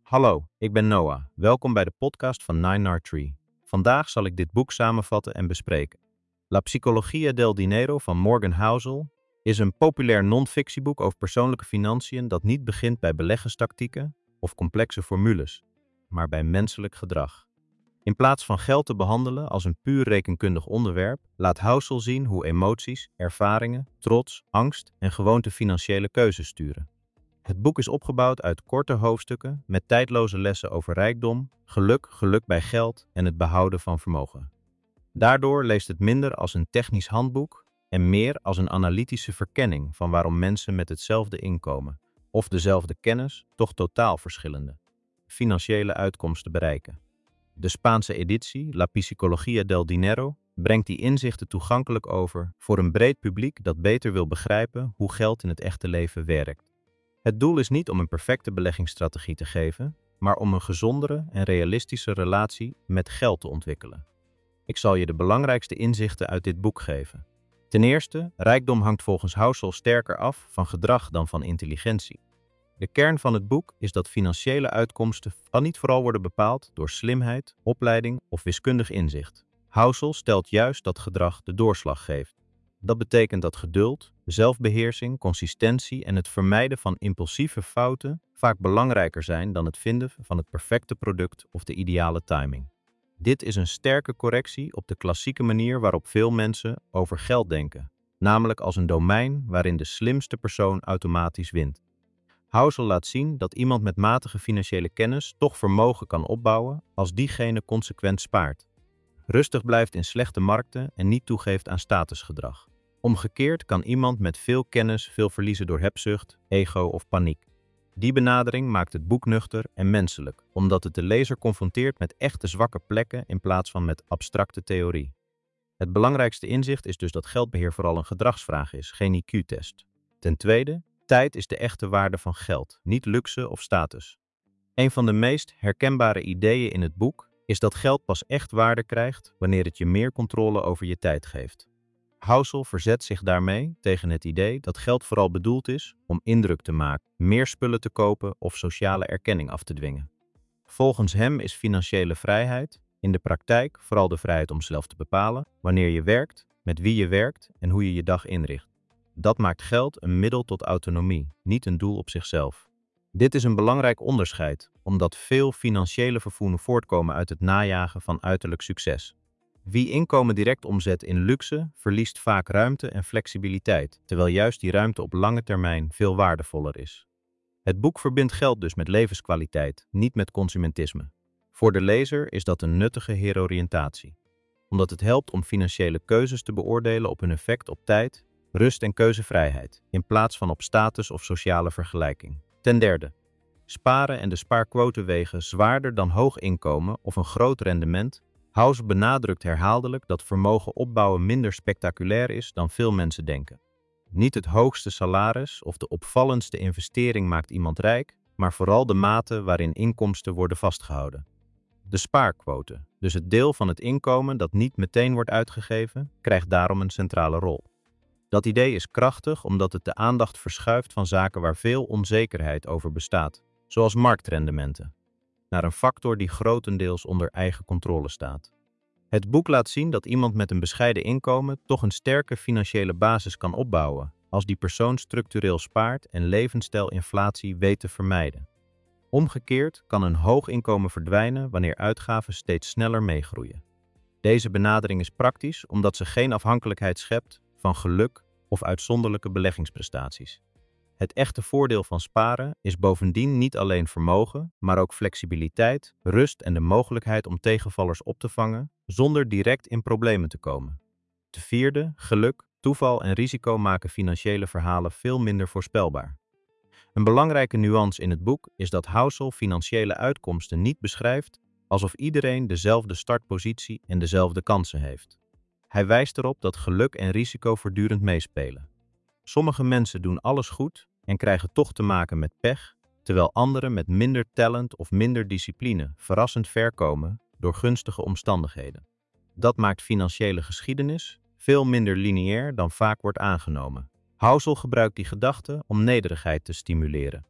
Hallo, ik ben Noah. Welkom bij de podcast van 9R3. Vandaag zal ik dit boek samenvatten en bespreken. La Psicología del Dinero van Morgan Housel is een populair non-fictieboek over persoonlijke financiën dat niet begint bij beleggingstactieken of complexe formules, maar bij menselijk gedrag. In plaats van geld te behandelen als een puur rekenkundig onderwerp, laat Housel zien hoe emoties, ervaringen, trots, angst en gewoonte financiële keuzes sturen. Het boek is opgebouwd uit korte hoofdstukken met tijdloze lessen over rijkdom, geluk bij geld en het behouden van vermogen. Daardoor leest het minder als een technisch handboek en meer als een analytische verkenning van waarom mensen met hetzelfde inkomen of dezelfde kennis toch totaal verschillende financiële uitkomsten bereiken. De Spaanse editie, La Psicología del Dinero, brengt die inzichten toegankelijk over voor een breed publiek dat beter wil begrijpen hoe geld in het echte leven werkt. Het doel is niet om een perfecte beleggingsstrategie te geven, maar om een gezondere en realistische relatie met geld te ontwikkelen. Ik zal je de belangrijkste inzichten uit dit boek geven. Ten eerste, rijkdom hangt volgens Housel sterker af van gedrag dan van intelligentie. De kern van het boek is dat financiële uitkomsten niet vooral worden bepaald door slimheid, opleiding of wiskundig inzicht. Housel stelt juist dat gedrag de doorslag geeft. Dat betekent dat geduld, zelfbeheersing, consistentie en het vermijden van impulsieve fouten vaak belangrijker zijn dan het vinden van het perfecte product of de ideale timing. Dit is een sterke correctie op de klassieke manier waarop veel mensen over geld denken, namelijk als een domein waarin de slimste persoon automatisch wint. Housel laat zien dat iemand met matige financiële kennis toch vermogen kan opbouwen als diegene consequent spaart, rustig blijft in slechte markten en niet toegeeft aan statusgedrag. Omgekeerd kan iemand met veel kennis veel verliezen door hebzucht, ego of paniek. Die benadering maakt het boek nuchter en menselijk, omdat het de lezer confronteert met echte zwakke plekken in plaats van met abstracte theorie. Het belangrijkste inzicht is dus dat geldbeheer vooral een gedragsvraag is, geen IQ-test. Ten tweede, tijd is de echte waarde van geld, niet luxe of status. Een van de meest herkenbare ideeën in het boek is dat geld pas echt waarde krijgt wanneer het je meer controle over je tijd geeft. Housel verzet zich daarmee tegen het idee dat geld vooral bedoeld is om indruk te maken, meer spullen te kopen of sociale erkenning af te dwingen. Volgens hem is financiële vrijheid in de praktijk vooral de vrijheid om zelf te bepalen wanneer je werkt, met wie je werkt en hoe je je dag inricht. Dat maakt geld een middel tot autonomie, niet een doel op zichzelf. Dit is een belangrijk onderscheid, omdat veel financiële vervoeren voortkomen uit het najagen van uiterlijk succes. Wie inkomen direct omzet in luxe, verliest vaak ruimte en flexibiliteit, terwijl juist die ruimte op lange termijn veel waardevoller is. Het boek verbindt geld dus met levenskwaliteit, niet met consumentisme. Voor de lezer is dat een nuttige heroriëntatie, omdat het helpt om financiële keuzes te beoordelen op hun effect op tijd, rust en keuzevrijheid, in plaats van op status of sociale vergelijking. Ten derde, sparen en de spaarquote wegen zwaarder dan hoog inkomen of een groot rendement. Housel benadrukt herhaaldelijk dat vermogen opbouwen minder spectaculair is dan veel mensen denken. Niet het hoogste salaris of de opvallendste investering maakt iemand rijk, maar vooral de mate waarin inkomsten worden vastgehouden. De spaarquote, dus het deel van het inkomen dat niet meteen wordt uitgegeven, krijgt daarom een centrale rol. Dat idee is krachtig omdat het de aandacht verschuift van zaken waar veel onzekerheid over bestaat, zoals marktrendementen, naar een factor die grotendeels onder eigen controle staat. Het boek laat zien dat iemand met een bescheiden inkomen toch een sterke financiële basis kan opbouwen, als die persoon structureel spaart en levensstijlinflatie weet te vermijden. Omgekeerd kan een hoog inkomen verdwijnen wanneer uitgaven steeds sneller meegroeien. Deze benadering is praktisch omdat ze geen afhankelijkheid schept van geluk of uitzonderlijke beleggingsprestaties. Het echte voordeel van sparen is bovendien niet alleen vermogen, maar ook flexibiliteit, rust en de mogelijkheid om tegenvallers op te vangen zonder direct in problemen te komen. Ten vierde, geluk, toeval en risico maken financiële verhalen veel minder voorspelbaar. Een belangrijke nuance in het boek is dat Housel financiële uitkomsten niet beschrijft alsof iedereen dezelfde startpositie en dezelfde kansen heeft. Hij wijst erop dat geluk en risico voortdurend meespelen. Sommige mensen doen alles goed en krijgen toch te maken met pech, terwijl anderen met minder talent of minder discipline verrassend ver komen door gunstige omstandigheden. Dat maakt financiële geschiedenis veel minder lineair dan vaak wordt aangenomen. Housel gebruikt die gedachte om nederigheid te stimuleren.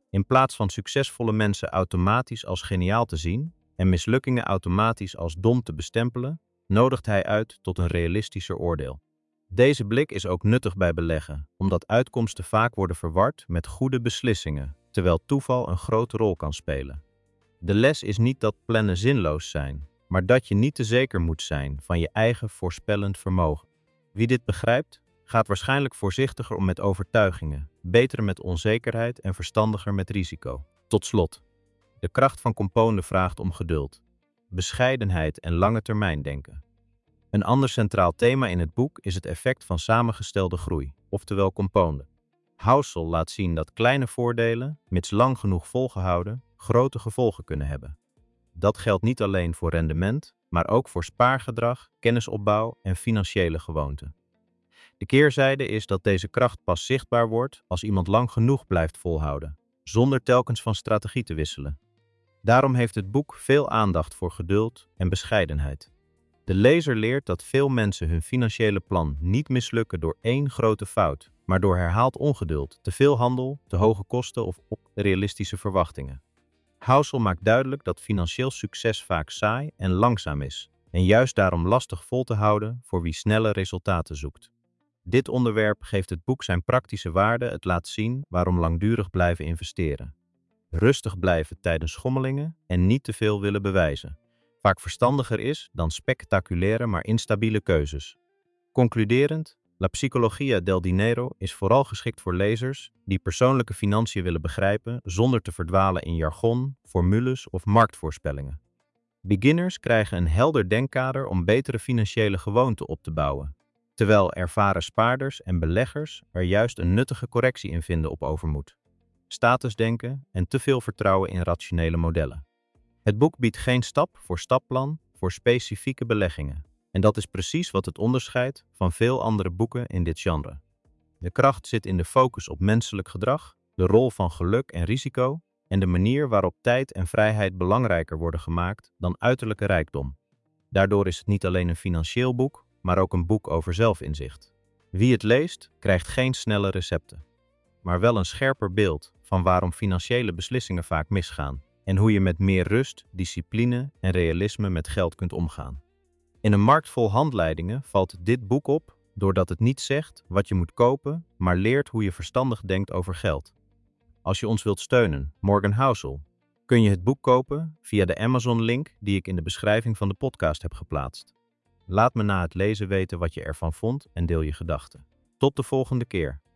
In plaats van succesvolle mensen automatisch als geniaal te zien en mislukkingen automatisch als dom te bestempelen, nodigt hij uit tot een realistischer oordeel. Deze blik is ook nuttig bij beleggen, omdat uitkomsten vaak worden verward met goede beslissingen, terwijl toeval een grote rol kan spelen. De les is niet dat plannen zinloos zijn, maar dat je niet te zeker moet zijn van je eigen voorspellend vermogen. Wie dit begrijpt, gaat waarschijnlijk voorzichtiger om met overtuigingen, beter met onzekerheid en verstandiger met risico. Tot slot, de kracht van componden vraagt om geduld, bescheidenheid en lange termijn denken. Een ander centraal thema in het boek is het effect van samengestelde groei, oftewel componden. Housel laat zien dat kleine voordelen, mits lang genoeg volgehouden, grote gevolgen kunnen hebben. Dat geldt niet alleen voor rendement, maar ook voor spaargedrag, kennisopbouw en financiële gewoonten. De keerzijde is dat deze kracht pas zichtbaar wordt als iemand lang genoeg blijft volhouden, zonder telkens van strategie te wisselen. Daarom heeft het boek veel aandacht voor geduld en bescheidenheid. De lezer leert dat veel mensen hun financiële plan niet mislukken door één grote fout, maar door herhaald ongeduld, te veel handel, te hoge kosten of onrealistische verwachtingen. Housel maakt duidelijk dat financieel succes vaak saai en langzaam is, en juist daarom lastig vol te houden voor wie snelle resultaten zoekt. Dit onderwerp geeft het boek zijn praktische waarde. Het laat zien waarom langdurig blijven investeren, rustig blijven tijdens schommelingen en niet te veel willen bewijzen vaak verstandiger is dan spectaculaire maar instabiele keuzes. Concluderend, La Psicologia del Dinero is vooral geschikt voor lezers die persoonlijke financiën willen begrijpen zonder te verdwalen in jargon, formules of marktvoorspellingen. Beginners krijgen een helder denkkader om betere financiële gewoonten op te bouwen, terwijl ervaren spaarders en beleggers er juist een nuttige correctie in vinden op overmoed, statusdenken en te veel vertrouwen in rationele modellen. Het boek biedt geen stap-voor-stapplan voor specifieke beleggingen. En dat is precies wat het onderscheidt van veel andere boeken in dit genre. De kracht zit in de focus op menselijk gedrag, de rol van geluk en risico en de manier waarop tijd en vrijheid belangrijker worden gemaakt dan uiterlijke rijkdom. Daardoor is het niet alleen een financieel boek, maar ook een boek over zelfinzicht. Wie het leest, krijgt geen snelle recepten, maar wel een scherper beeld van waarom financiële beslissingen vaak misgaan en hoe je met meer rust, discipline en realisme met geld kunt omgaan. In een markt vol handleidingen valt dit boek op doordat het niet zegt wat je moet kopen, maar leert hoe je verstandig denkt over geld. Als je ons wilt steunen, Morgan Housel, kun je het boek kopen via de Amazon-link die ik in de beschrijving van de podcast heb geplaatst. Laat me na het lezen weten wat je ervan vond en deel je gedachten. Tot de volgende keer.